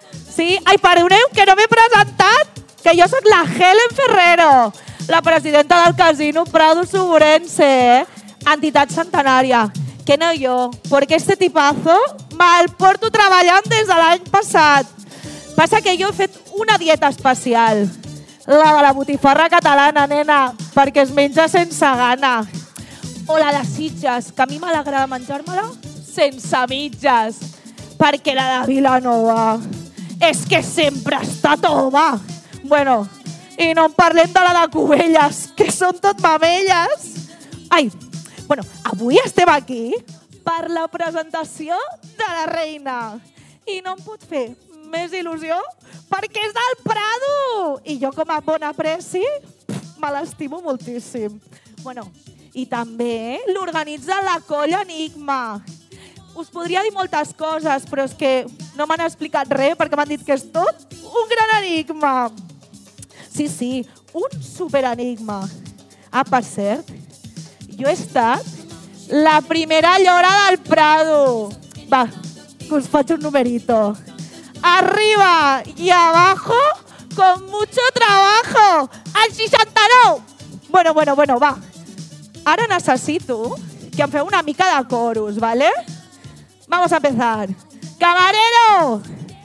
Sí? Ai, perdoneu, que no m'he presentat, que jo sóc la Helen Ferrero, la presidenta del Casino Prado Suburense, entitat centenària. Que no yo, porque este tipazo me'l porto treballant des de l'any passat. Passa que jo he fet una dieta especial, la de la botifarra catalana, nena, perquè es menja sense gana. O la de Sitges, que a mi m'agrada menjar-me-la sense mitges, perquè la de Vilanova és que sempre està tova. Bueno, i no en parlem de la de Cubelles, que són tot mamelles. Ai, bueno, avui estem aquí per la presentació de la reina. I no em pot fer més il·lusió perquè és del Prado. I jo com a bona preci me l'estimo moltíssim. Bueno, i també l'organitza la Colla Enigma. Us podria dir moltes coses, però és que no m'han explicat res perquè m'han dit que és tot un gran enigma. Sí, un superenigma. Ah, per cert, jo he estat la primera llora del Prado. Va, que us faig un numerito. Arriba y abajo con mucho trabajo. Al 69. Bueno, va. Ara necessito que em feu una mica de coros, ¿vale? Vamos a empezar. ¡Camarero!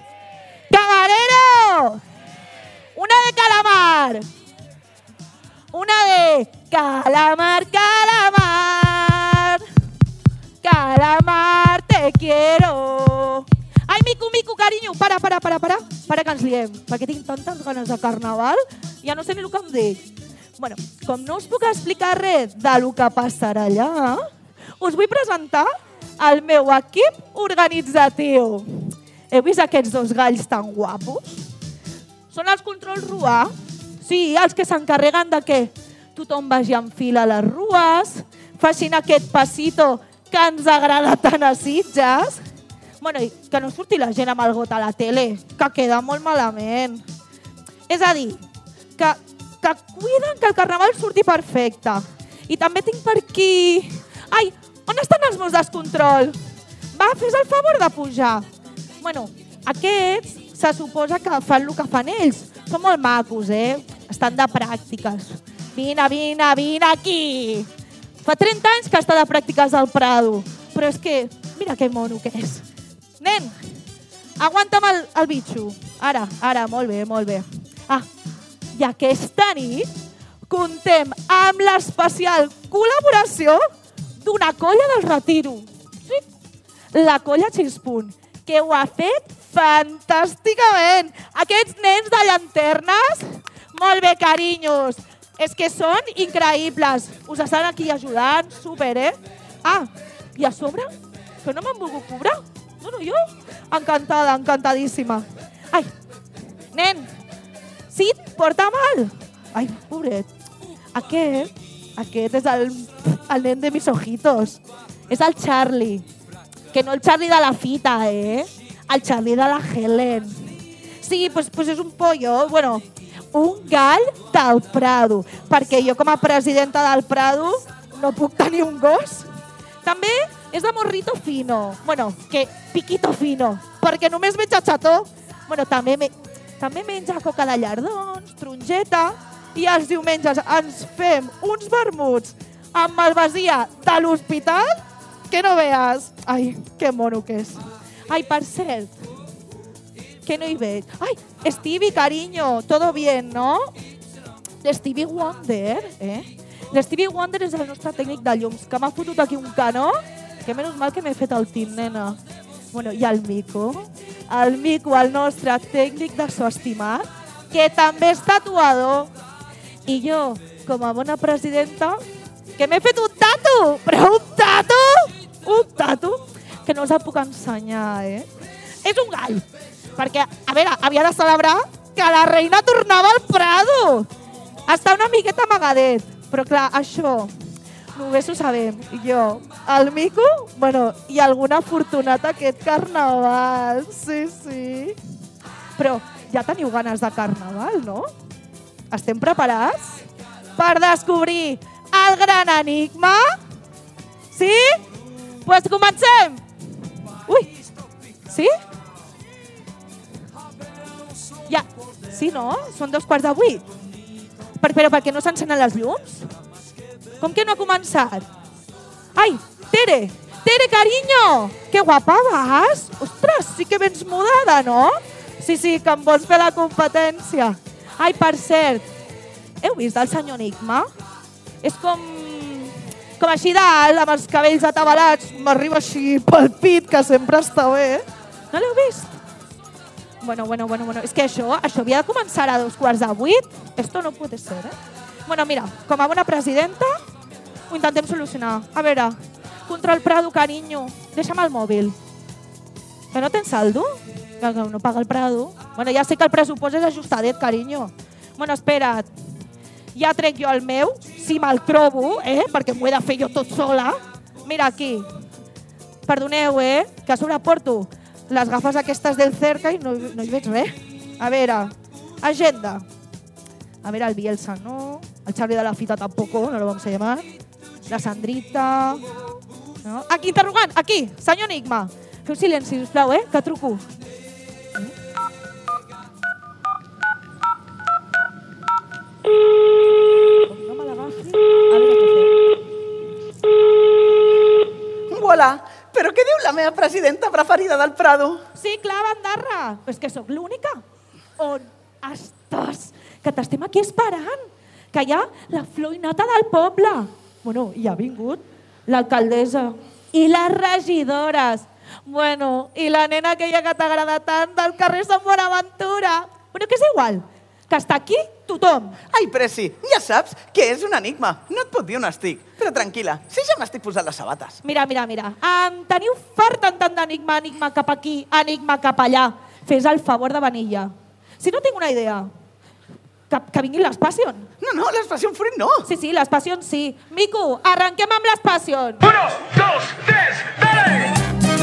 ¡Camarero! Una de calamar. Una de calamar, calamar. Calamar, te quiero. Ai, Mico, carinyo, para, que ens liem, perquè tinc tantes ganes de carnaval, ja no sé ni el que em dic. Bueno, com no us puc explicar res del que passarà allà, us vull presentar el meu equip organitzatiu. Heu vist aquests dos galls tan guapos? Són els controls RUA. Sí, els que s'encarreguen de que tothom vagi en fila a les rues, facin aquest passito que ens agrada tant a Sitges. Bueno, i que no surti la gent amb el got a la tele, que queda molt malament. És a dir, que cuiden que el carnaval surti perfecte. I també tinc per aquí... Ai, on estan els meus descontrol? Va, fes el favor de pujar. Bueno, aquests se suposa que fan el que fan ells. Són molt macos, Estan de pràctiques. Vine aquí. Fa 30 anys que està de pràctiques al Prado. Però és que, mira que mono que és. Nen, aguanta'm el bitxo. Ara, molt bé. Ah, i aquesta nit contem amb l'especial col·laboració d'una colla del Retiro. Sí, la colla Xispunt, que ho ha fet fantàsticament. Aquests nens de llanternes, molt bé, carinyos. És que són increïbles. Us estan aquí ajudant, super, Ah, i a sobre, que no m'han volgut cobrar. No, jo, encantada, encantadíssima. Ai, nen, sí, porta mal. Ai, pobret. Aquest és el nen de mis ojitos. És el Charlie. Que no el Charlie de la fita, El Charlie de la Helen. Sí, pues és un pollo, bueno, un gall del Prado. Perquè jo com a presidenta del Prado no puc tenir un gos. També és de morrito fino. Bueno, que piquito fino. Perquè només menja xató. Bueno, també menja coca de llardons, tronjeta, i els diumenges ens fem uns vermuts amb malvasia de l'hospital que no veas. Ai, que mono que és. Ai, per cert, que no hi veig. Ai, Stevie, cariño, todo bien, ¿no? L'Stevie Wonder, L'Stevie Wonder és el nostre tècnic de llums, que m'ha fotut aquí un canó, que menys mal que m'he fet el tint, nena. Bueno, i el Mico, el nostre tècnic de so estimat, que també és tatuador. I jo, com a bona presidenta, que m'he fet un tatu, però un tatu, que no us el puc ensenyar, És un gall, perquè, a veure, havia de celebrar que la reina tornava al Prado. Està una miqueta amagadet, però clar, això només ho sabem jo, el Mico, bueno, i alguna afortunat aquest carnaval, sí. Però ja teniu ganes de carnaval, no? Estem preparats per descobrir el gran enigma? Sí? Doncs comencem! Ui, sí? Ja, sí, no? Són 2:15. Però per què no s'encenen les llums? Com que no ha començat? Ai, Tere! Tere, carinyo! Que guapa vas! Ostres, sí que vens mudada, no? Sí, que em vols fer la competència. Ai, per cert, heu vist el senyor Enigma? És com així dalt, amb els cabells atabalats, m'arriba així pel pit, que sempre està bé. No l'heu vist? Bueno, és que això havia de començar a 7:15. Esto no puede ser, eh? Bueno, mira, com a bona presidenta, ho intentem solucionar. A veure, control Prado, carinyo, deixa'm el mòbil. Que no tens saldo? Que no paga el Prado. Bueno, ja sé que el pressupost és ajustadet, carinyo. Bueno, espera't. Ja trec jo el meu, si me'l trobo, perquè m'ho he de fer jo tot sola. Mira, aquí. Perdoneu, que a sobre porto les gafes aquestes del Cerca i no hi veig res. A veure, agenda. A veure, el Bielsa no, el Xavi de la Fita tampoco, no lo vamos a llamar. La Sandrita... No? Aquí, interrogant, aquí, senyor Enigma. Feu silenci, sisplau, que truco. Com no me l'agafi, a veure què fem. Voilà, però què diu la meva presidenta preferida del Prado? Sí, clar, bandarra. Però és que sóc l'única. On estàs? Que t'estem aquí esperant. Que hi ha la flor innata del poble. Bueno, i ha vingut l'alcaldessa i les regidores. Bueno, i la nena aquella que t'agrada tant del carrer Sant Bonaventura. Bueno, que és igual, que està aquí tothom. Ai, Preci, ja saps que és un enigma. No et pot dir on estic. Però tranquil·la, si ja m'estic posant les sabates. Mira. Em teniu fart tant d'enigma, enigma cap aquí, enigma cap allà. Fes el favor de venir. Si no tinc una idea, que vinguin les Passion. No, les Passion Fruit no. Sí, les Passion sí. Mico, arrenquem amb les Passion. 1, 2, 3, dale!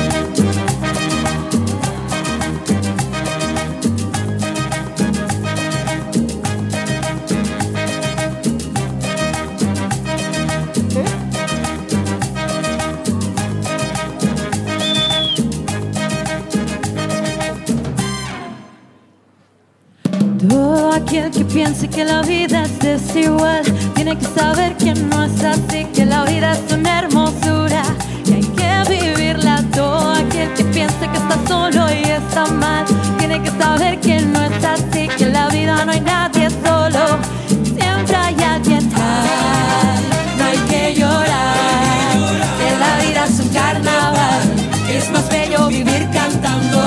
Todo aquel que piense que la vida es desigual tiene que saber que no es así, que la vida es una hermosura y hay que vivirla. Todo aquel que piense que está solo y está mal tiene que saber que no es así, que en la vida no hay nadie solo, siempre hay alguien más. No hay que llorar, que la vida es un carnaval, es más bello vivir cantando.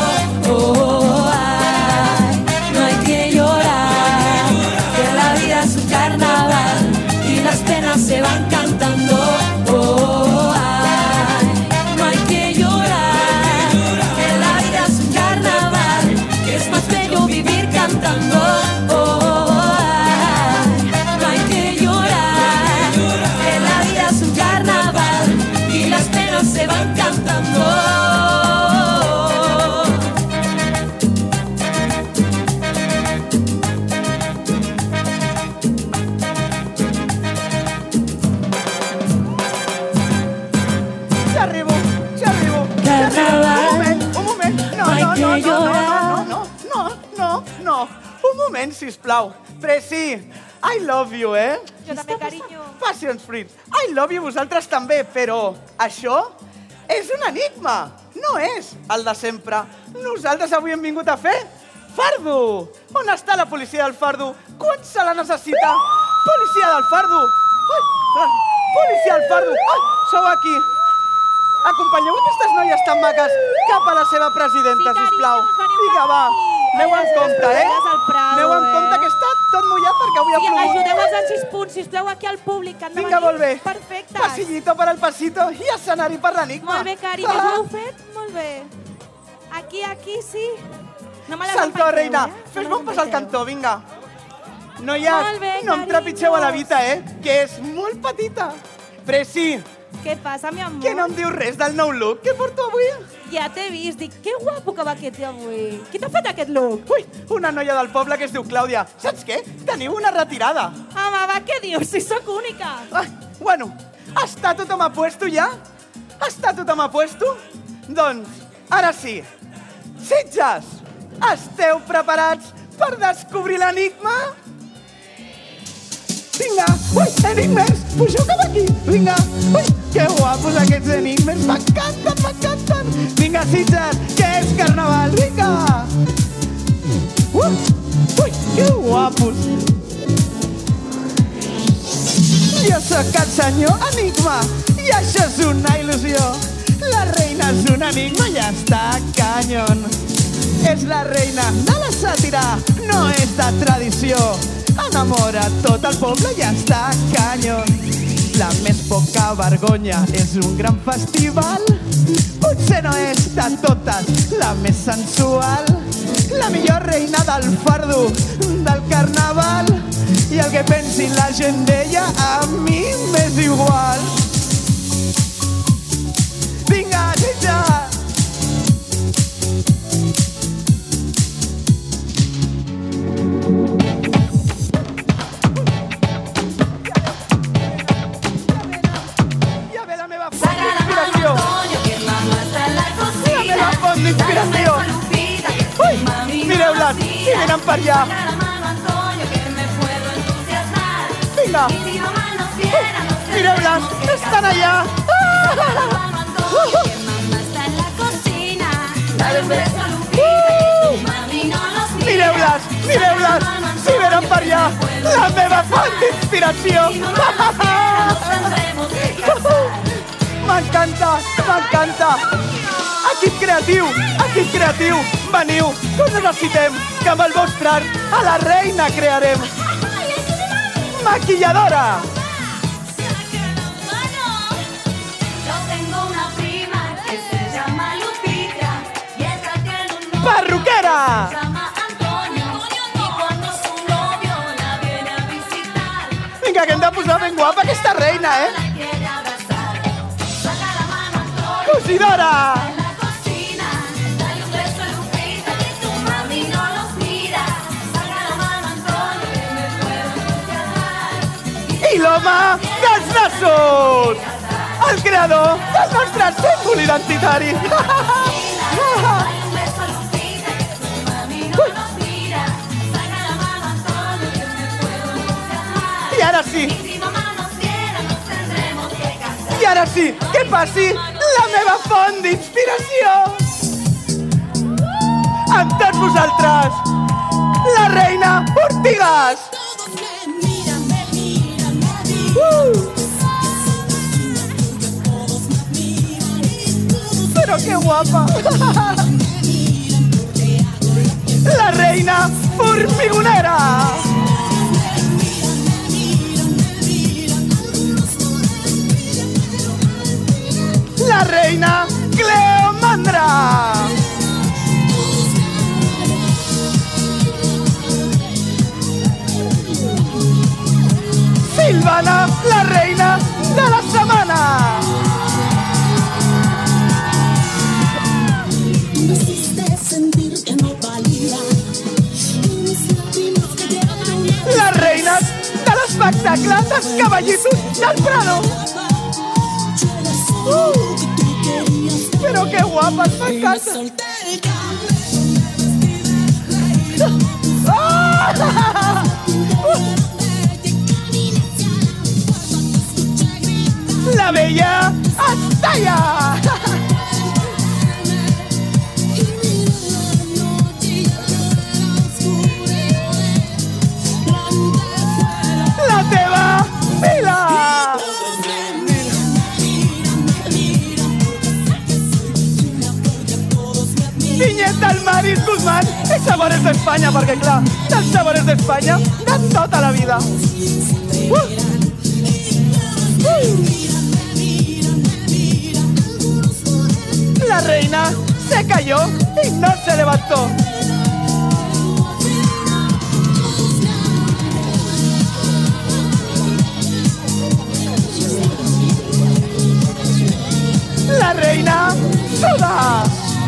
Se van cantando, no hay que llorar, que la vida es un carnaval, que es más bello vivir cantando, no hay que llorar, que la vida es un carnaval y las penas se van cantando. No. Un moment, sisplau. Preci, I love you, Jo també, carinyo. Passion Fruit, I love you vosaltres també, però això és un enigma. No és el de sempre. Nosaltres avui hem vingut a fer fardo. On està la policia del fardo? Quan se la necessita? Policia del fardo. Policia del fardo. Sou aquí. Acompanyeu aquestes noies tan maques cap a la seva presidenta, sisplau. Vinga, va. Aneu en compte, Aneu en compte que està tot mullat perquè avui ha plogut. Ajudeu-nos en 6 punts, sisplau, aquí al públic. Vinga, molt bé. Perfecte. Passillito per al passito i escenari per l'enigma. Molt bé, carinyo, ho heu fet? Molt bé. Aquí, sí. No me les Salto, empaiqueu, reina. Fes-me un pas al cantó, vinga. Noies, Molt bé, no em trepitgeu a la Vita, que és molt petita. Preci, què passa, mi amor? que no em diu res del nou look que porto avui? Ja t'he vist, dic, que guapo que va aquest avui. Qui t'ha fet aquest look? Ui, una noia del poble que es diu Clàudia. Saps què? Teniu una retirada. Home, va, què dius? Si sóc única. Ai, bueno, està tothom a puesto ja? Està tothom a puesto? Doncs, ara sí. Sitges, esteu preparats per descobrir l'enigma? Vinga, ui, enigmes, pugeu cap aquí, vinga, ui, que guapos aquests enigmes, m'encanten, m'encanten. Vinga, Sitges, què és carnaval, vinga. Ui, que guapos. Jo sóc el senyor Enigma i això és una il·lusió. La reina és un enigma i està canyon. És la reina de la sàtira, no és de tradició. Enamora tot el poble i està canyon. La més poca vergonya és un gran festival. Potser no és de totes la més sensual. La millor reina del fardo, del carnaval. I el que pensi la gent d'ella a mi m'és igual. Vinga, Sitges! D'inspiració. Ui, mireu-les, si venen per allà. Vinga. Mireu-les, estan allà. Mireu-les, mireu-les, si venen per allà. La meva font d'inspiració. M'encanta, m'encanta. Equip creatiu, veniu, que us necessitem, que amb el vostre art a la reina crearem. Maquilladora. Perruquera. Vinga, que hem de posar ben guapa aquesta reina, Cosidora. I l'home dels nassos, el creador del nostre símbol identitari. I ara sí, que passi la meva font d'inspiració. Amb tots vosaltres, la reina Ortigas. Pero qué guapa. La reina Formigonera. La reina Cleomandra. Silvana, la reina de la setmana. Les reines de l'espectacle dels cavallitos del Prado. Però que guapes, m'encanta. La bella Astalla. La teva Vila. Vinyet del Maris Guzmán i Sabores d'Espanya, perquè clar, dels Sabores d'Espanya de tota la vida. La reina se cayó y no se levantó. La reina suda.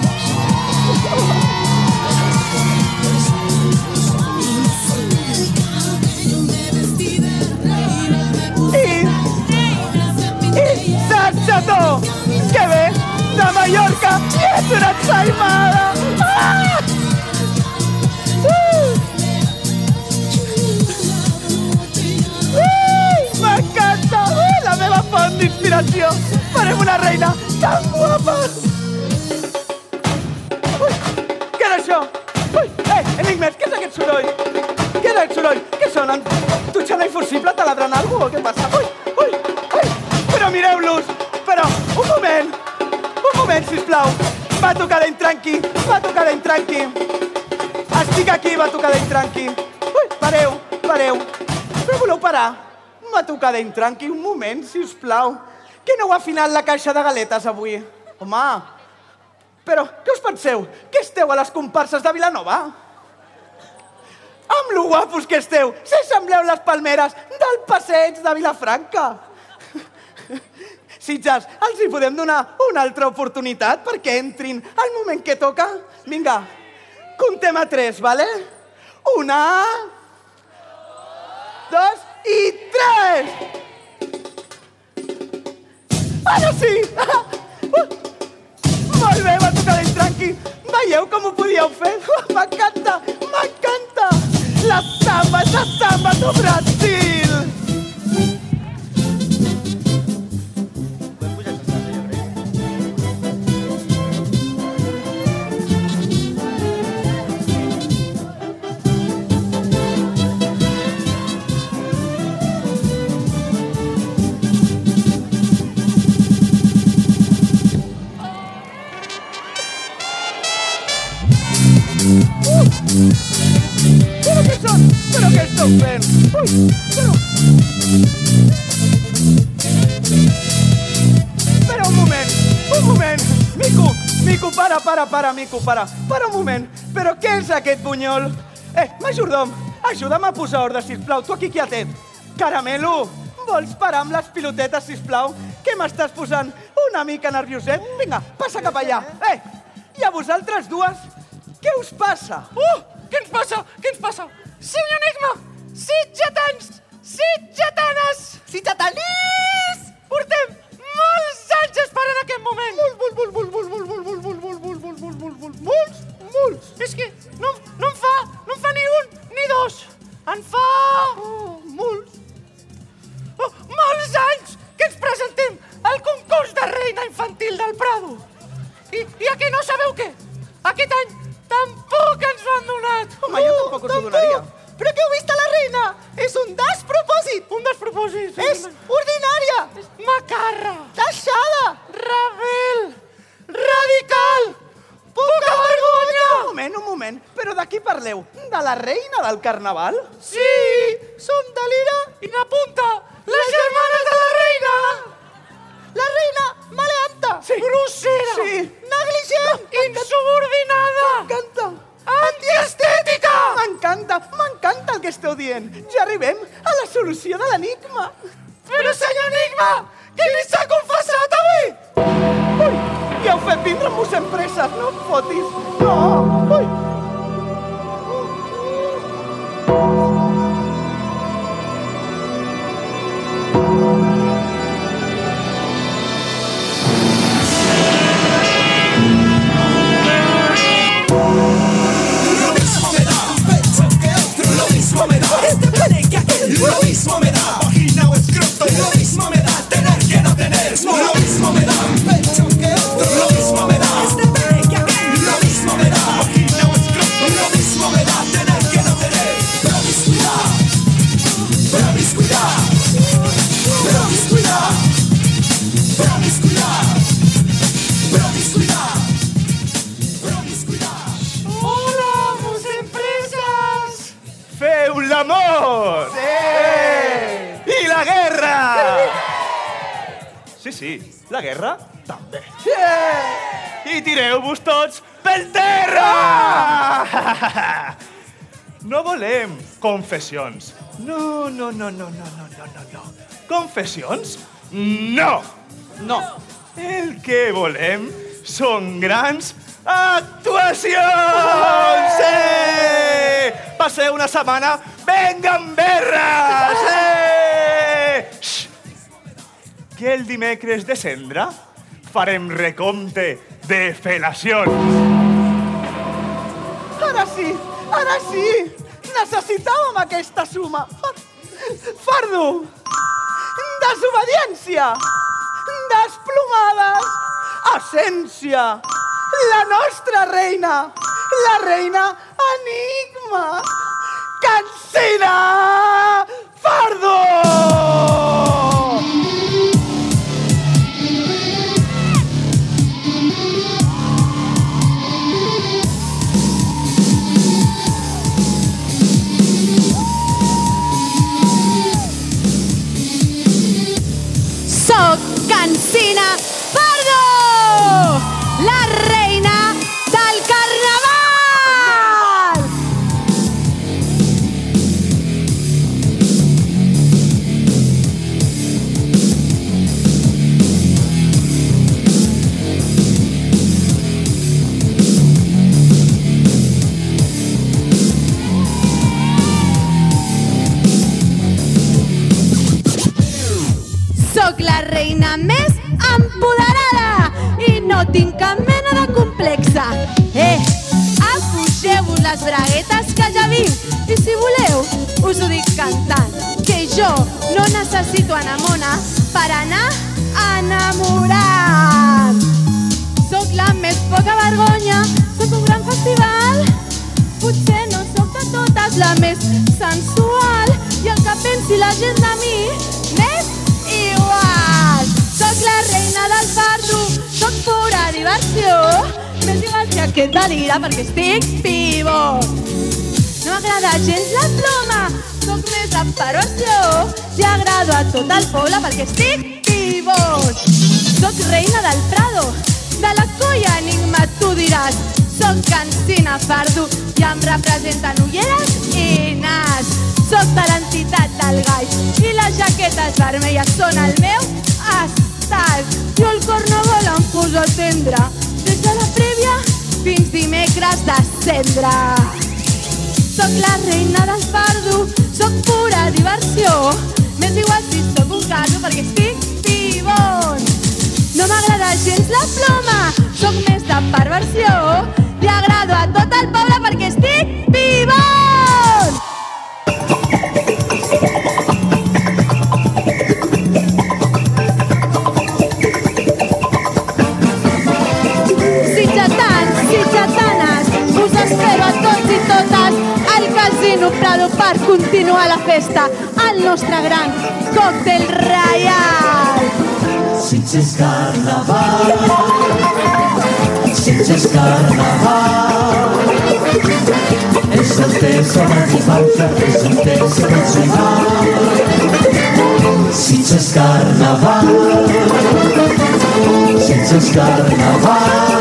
I Saxató, que ve de Mallorca i és una ensaïmada. Farem una reina tan guapa! Ui, què és això? Ui, enigmes, què és aquest soroll? Què és aquest soroll? Què sonen? Tutxant infusible taladrant algú o què passa? Ui, però mireu-los! Però, un moment, sisplau. Va tocar d'entranqui. Estic aquí, va tocar d'entranqui. Ui, pareu. Però voleu parar? Va tocar d'entranqui un moment, sisplau. Que no heu afinat la caixa de galetes avui? Home, però què us penseu? Que esteu a les comparses de Vilanova? Amb lo guapos que esteu! Si sembleu les palmeres del passeig de Vilafranca! Sitges, els hi podem donar una altra oportunitat perquè entrin al moment que toca? Vinga, comptem a 3, vale? 1, 2 i 3! Ara sí! Molt bé, va tocar d'entranqui. Veieu com ho podíeu fer? M'encanta! La samba do Brasil! Però què esteu fent? Ui, però un moment. Mico, para, Mico, para. Para un moment. Però què és aquest bunyol? Majordom, ajuda'm a posar ordre, sisplau. Tu aquí qui atent? Caramelo, vols parar amb les pilotetes, sisplau? Que m'estàs posant una mica nervioset? Vinga, passa cap allà. I a vosaltres dues, què us passa? Què ens passa? Senyor Enigma! Sitgetans! Sitgetanes! Sitgetanís! Portem molts anys esperant aquest moment! Molts! És que no em fa ni un ni dos! En fa... Molts! Molts anys que ens presentem al concurs de reina infantil del Prado! I a què no sabeu què? Aquest any tampoc ens ho han donat! Home, jo tampoc us ho donaria. Però que heu vist a la reina? És un despropòsit! Un despropòsit? És ordinària! És macarra! Taixada! Rebel! Radical! Poca vergonya! Un moment. Però de qui parleu? De la reina del carnaval? Sí! Som de l'Ira i na Punta! Les germanes de la reina! La reina maleanta! Sí. Grossera! Sí. Negligent! Insubordinada! M'encanta! Antiestètica! M'encanta el que esteu dient. Ja arribem a la solució de l'enigma. Però, senyor Enigma, què li s'ha confessat avui? Ui, ja heu fet vindre amb mossèn Presses, no et fotis. No, ui. Lo mismo me da vagina o escroto. Lo mismo me da tener que no tener. Lo mismo me da pecho que otro. Lo mismo me da este pene que aquel. Lo mismo me da vagina o escroto. Lo mismo me da tener que no tener. Promiscuidad, promiscuidad, promiscuidad, promiscuidad, promiscuidad, promiscuidad. Hola, mossèn Presses! Feu l'amor! Sí! I la guerra! Sí, la guerra també. Sí! I tireu-vos tots pel terra! No volem confessions. No. Confessions? No! El que volem són grans actuacions! Sí! Passeu una setmana ben gamberres! Sí! Que el dimecres de cendra farem recompte de fel·lacions. Ara sí! Necessitàvem aquesta suma. Fardo! Desobediència! desplomades. Essència, la nostra reina, la reina Enigma, Cansina Fardo! Soc Cansina Fardo, la reina del carnaval! Soc la reina més empoderada i no tinc cap mena de complexa. Afugeu-vos les braguetes que ja vinc i si voleu us ho dic cantant, que jo no necessito anar mona per anar enamorant. Soc la més poca vergonya, soc un gran festival, potser no soc de totes la més sensual i el que pensi la gent de mi m'és igual. Soc la reina del fardo, soc pura diversió, m'és igual que aquest delira perquè estic pivot. No m'agrada gens la ploma, soc més de perversió, i agrado a tot el poble perquè estic pivot. Soc reina del Prado, de la colla Enigma tu diràs, soc Cansina Fardo i em representen ulleres i nas. Soc de l'entitat del gall i les jaquetes vermelles són el meu estat. Jo el carnaval em poso a tendre, des de la prèvia fins dimecres de cendre. Soc la reina del fardo, soc pura diversió, m'és igual si soc un carro perquè estic pivot. No m'agrada gens la ploma, soc més de perversió, li agrado a tot el poble perquè estic pivot. Sitgetans, sitgetanes, us espero a tots i totes al Casino Prado per continuar la festa, el nostre gran còctel reial. Sitges Carnaval, Sitges Carnaval, és el temps de Manifauxa, és el temps de Montserrat. Sitges Carnaval, Sitges Carnaval,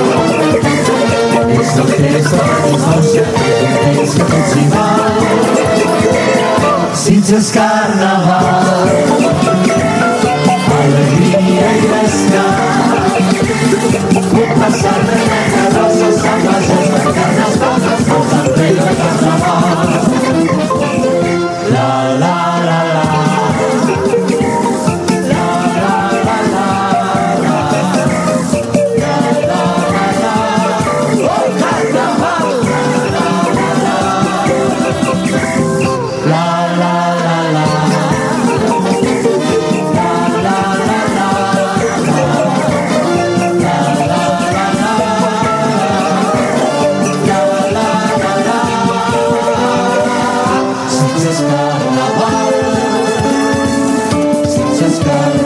és el temps de Manifauxa, és el temps de Montserrat. Sitges Carnaval, alegria i descans, un passar de roses amb les gens de carnaval, tot el rei del carnaval. La la la la, la la la la, la la la la, oh carnaval, la la la la, la la la la. Sitges Carnaval, Sitges Carnaval.